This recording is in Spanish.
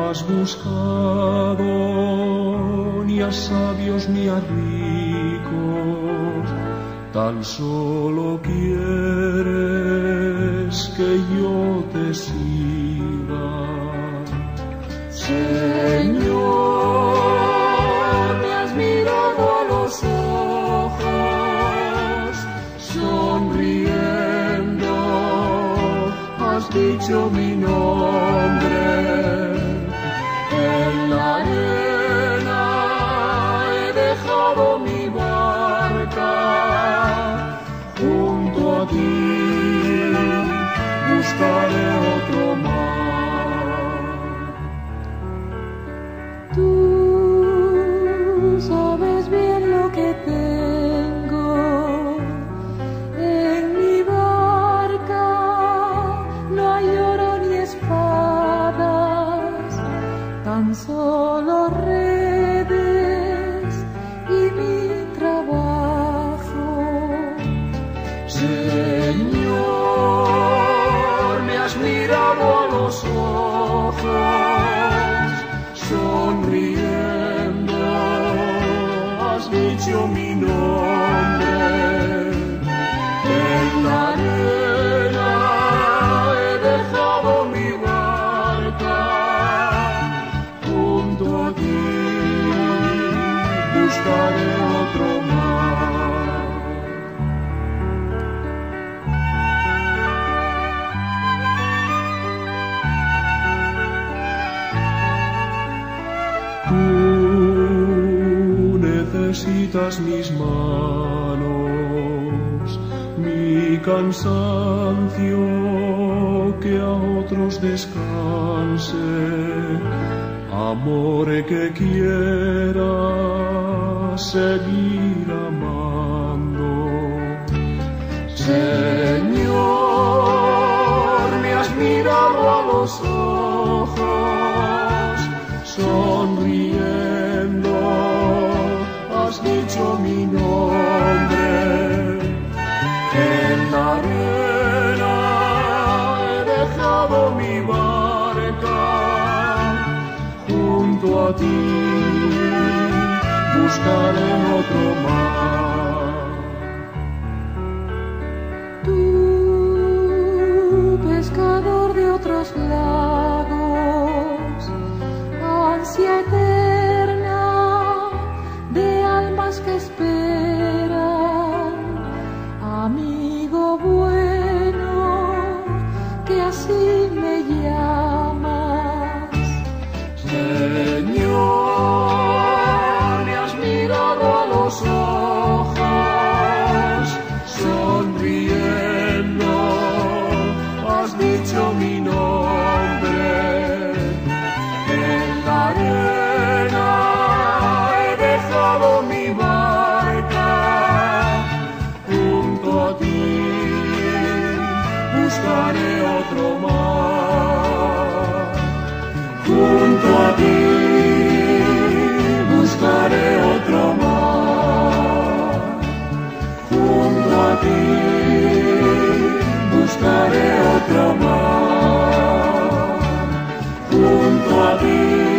has buscado ni a sabios ni a ricos, tan solo quieres que yo te siga. Señor, me has mirado a los ojos, sonriendo, has dicho mi nombre. En la arena he dejado mi barca, junto a ti buscaré otro mar. Tú sabes bien lo que tengo en mi barca, no hay oro ni espadas, tan solo redes y mi trabajo. Señor, me has mirado a los ojos, sonriendo, has dicho mi nombre. En la arena he dejado mi barca, junto a ti buscaré otro mar. Tú necesitas mis manos, mi cansancio, que a otros descanse, amor que quiera seguir amando. Señor, me has mirado a los ojos, sonriendo, has dicho mi nombre. En la arena he dejado mi barca, junto a ti buscaré otro mar. Tú, pescador de otros lagos, ansia eterna de almas que esperan, amigo bueno, que así me llamas. Señor, me has mirado a los ojos, sonriendo, has dicho mi nombre. En la arena he dejado mi barca, junto a ti buscaré otro mar. Junto a ti buscaré otro mar. Junto a ti buscaré otro mar. Junto a ti